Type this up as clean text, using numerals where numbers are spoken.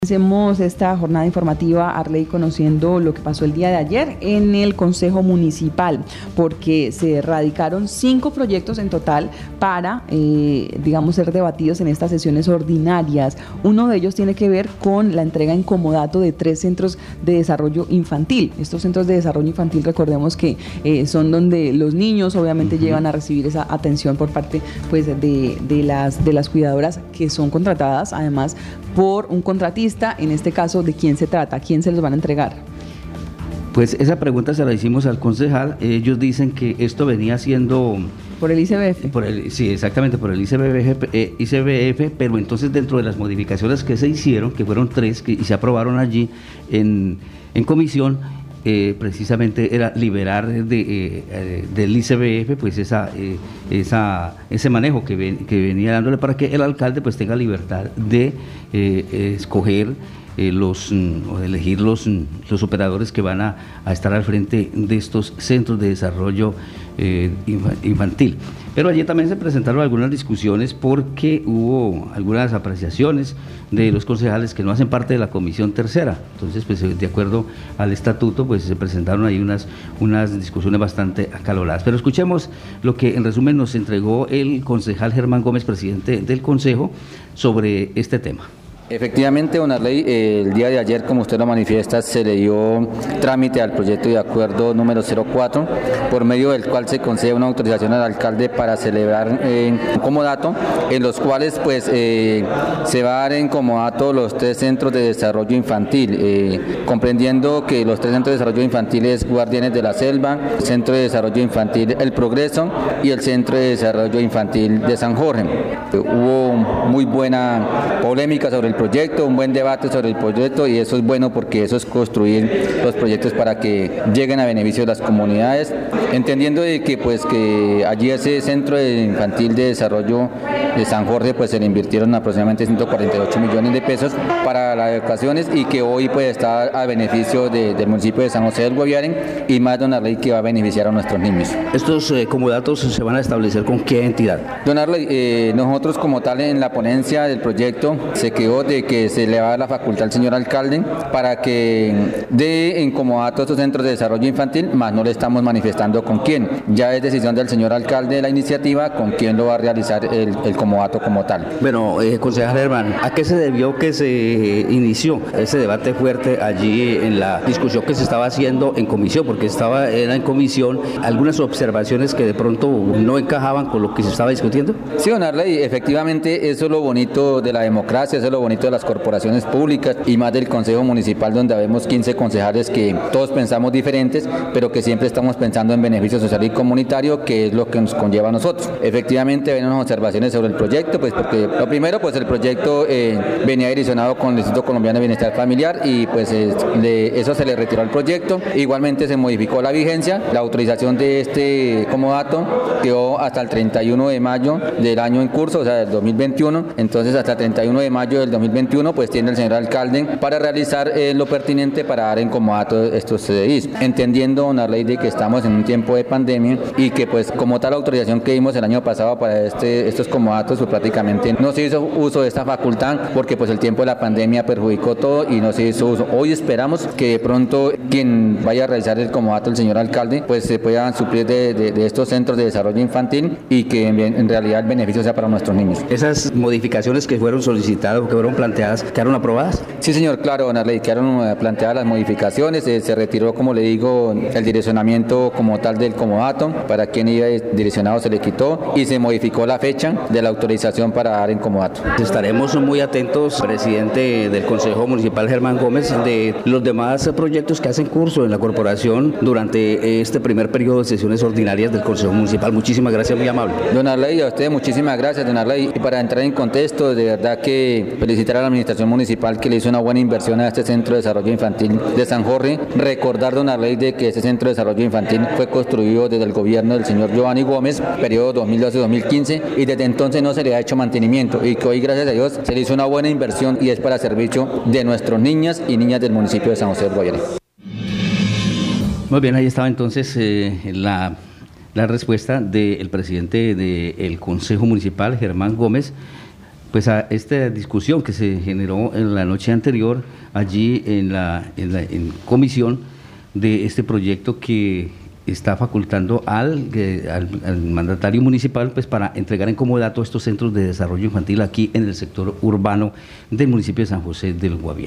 Comencemos esta jornada informativa, Arley, conociendo lo que pasó el día de ayer en el Consejo Municipal, porque se radicaron 5 proyectos en total para, ser debatidos en estas sesiones ordinarias. Uno de ellos tiene que ver con la entrega en comodato de 3 centros de desarrollo infantil. Estos centros de desarrollo infantil, recordemos que son donde los niños obviamente llegan a recibir esa atención por parte pues, de las cuidadoras que son contratadas además por un contratista. En este caso, ¿de quién se trata? ¿A quién se los van a entregar? Pues esa pregunta se la hicimos al concejal. Ellos dicen que esto venía siendo... ¿Por el ICBF? Sí, exactamente, por el ICBF, pero entonces dentro de las modificaciones que se hicieron, que fueron 3 y se aprobaron allí en comisión, precisamente era liberar del ICBF pues ese manejo que venía dándole para que el alcalde pues tenga libertad de escoger o de elegir los operadores que van a estar al frente de estos centros de desarrollo infantil. Pero allí también se presentaron algunas discusiones porque hubo algunas apreciaciones de los concejales que no hacen parte de la comisión tercera. Entonces, pues de acuerdo al estatuto, pues se presentaron ahí unas discusiones bastante acaloradas. Pero escuchemos lo que en resumen nos entregó el concejal Germán Gómez, presidente del Consejo, sobre este tema. Efectivamente, don Arley, el día de ayer, como usted lo manifiesta, se le dio trámite al proyecto de acuerdo número 04, por medio del cual se concede una autorización al alcalde para celebrar un comodato, en los cuales pues se va a dar en comodato los 3 centros de desarrollo infantil, comprendiendo que los 3 centros de desarrollo infantil es Guardianes de la Selva, Centro de Desarrollo Infantil El Progreso y el Centro de Desarrollo Infantil de San Jorge. Hubo muy buena polémica sobre el proyecto, un buen debate sobre el proyecto, y eso es bueno porque eso es construir los proyectos para que lleguen a beneficio de las comunidades, entendiendo de que pues que allí ese centro infantil de desarrollo de San Jorge pues se le invirtieron aproximadamente 148 millones de pesos para las educaciones y que hoy pues está a beneficio del municipio de San José del Guaviare y más, don Arley, que va a beneficiar a nuestros niños. ¿Estos comodatos se van a establecer con qué entidad? Don Arley, nosotros como tal en la ponencia del proyecto se quedó de que se le va a dar la facultad al señor alcalde para que dé en comodato estos centros de desarrollo infantil, más no le estamos manifestando con quién. Ya es decisión del señor alcalde de la iniciativa con quién lo va a realizar el comodato como tal. Bueno, concejal Germán, ¿a qué se debió que se inició ese debate fuerte allí en la discusión que se estaba haciendo en comisión? Porque era en comisión algunas observaciones que de pronto no encajaban con lo que se estaba discutiendo. Sí, don Arley, efectivamente eso es lo bonito de la democracia, eso es lo bonito de las corporaciones públicas y más del Consejo Municipal, donde habemos 15 concejales que todos pensamos diferentes, pero que siempre estamos pensando en beneficio social y comunitario, que es lo que nos conlleva a nosotros. Efectivamente, ven unas observaciones sobre el proyecto, pues porque lo primero, pues el proyecto venía direccionado con el Instituto Colombiano de Bienestar Familiar y pues eso se le retiró al proyecto. Igualmente se modificó la vigencia, la autorización de este comodato quedó hasta el 31 de mayo del año en curso, o sea, del 2021, entonces hasta el 31 de mayo del 2021 pues tiene el señor alcalde para realizar lo pertinente para dar en comodato estos CDIs, entendiendo, don Arley, de que estamos en un tiempo de pandemia y que pues como tal autorización que dimos el año pasado para estos comodatos pues prácticamente no se hizo uso de esta facultad porque pues el tiempo de la pandemia perjudicó todo y no se hizo uso. Hoy esperamos que de pronto quien vaya a realizar el comodato, el señor alcalde, pues se puedan suplir de estos centros de desarrollo infantil y que en realidad el beneficio sea para nuestros niños. ¿Esas modificaciones que fueron solicitadas o que fueron planteadas quedaron aprobadas? Sí, señor, claro, don Arley, quedaron planteadas las modificaciones, se retiró, como le digo, el direccionamiento como tal del comodato, para quien iba direccionado se le quitó y se modificó la fecha de la autorización para dar en comodato. Estaremos muy atentos, presidente del Consejo Municipal Germán Gómez, de los demás proyectos que hacen curso en la corporación durante este primer periodo de sesiones ordinarias del Consejo Municipal. Muchísimas gracias, muy amable. Don Arley, a usted muchísimas gracias, don Arley. Y para entrar en contexto, de verdad que felicitar a la administración municipal que le hizo una buena inversión a este Centro de Desarrollo Infantil de San Jorge. Recordar, don Arley, de que este Centro de Desarrollo Infantil fue construido desde el gobierno del señor Giovanni Gómez, periodo 2012-2015, y desde entonces no se le ha hecho mantenimiento y que hoy, gracias a Dios, se le hizo una buena inversión y es para servicio de nuestros niñas y niñas del municipio de San José del Guaviare. Muy bien, ahí estaba entonces la respuesta del presidente del Consejo Municipal, Germán Gómez, pues a esta discusión que se generó en la noche anterior allí en comisión de este proyecto que está facultando al mandatario municipal pues para entregar en comodato estos centros de desarrollo infantil aquí en el sector urbano del municipio de San José del Guaviare.